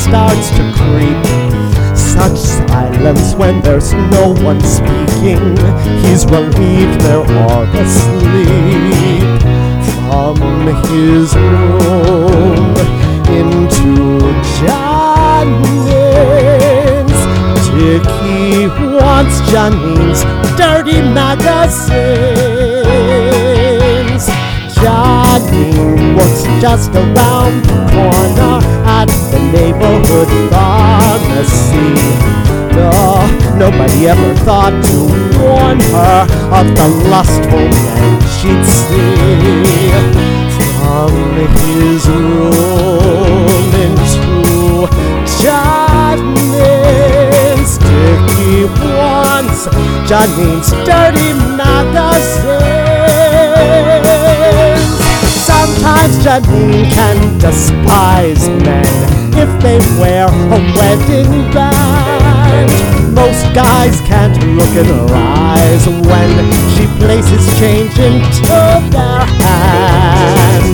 starts to creep. Such silence when there's no one speaking. He's relieved they're all asleep. From his room into Janine's, Dickie wants Janine's dirty magazines. Janine works just around the corner at the neighborhood pharmacy. No, nobody ever thought to warn her of the lustful men she'd see. From his room into Janine's, Dickie wants Janine's dirty magazines. Sometimes Janine can despise men if they wear a wedding band. Most guys can't look in her eyes when she places change into their hand.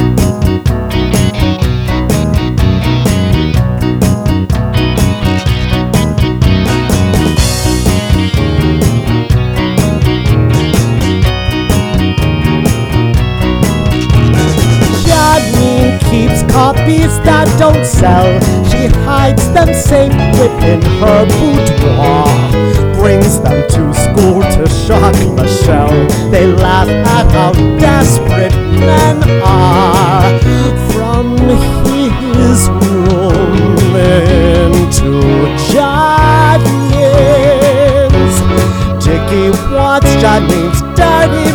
Janine keeps copies that don't sell. She hides them safe within her boudoir. Brings them to school to shock Michelle. They laugh at how desperate men are. From his room into Janine's, Dickie wants Janine's dirty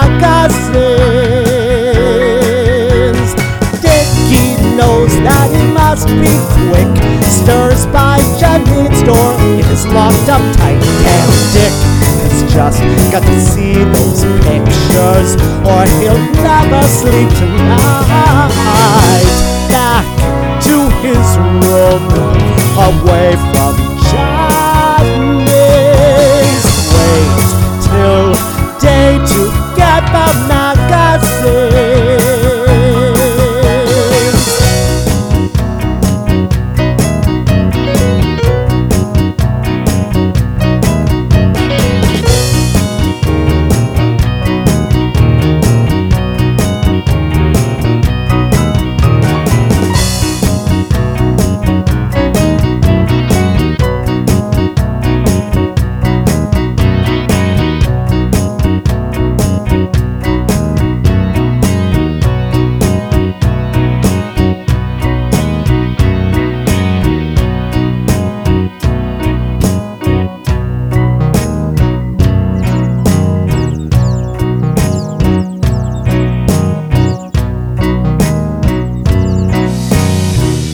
magazines. Dickie knows that he must be quick. Stirs by Janine's door, it is locked up tight. Damn, Dick has just got to see those pictures, or he'll never sleep tonight. Back to his room, away from Janine's. Wait till day to get the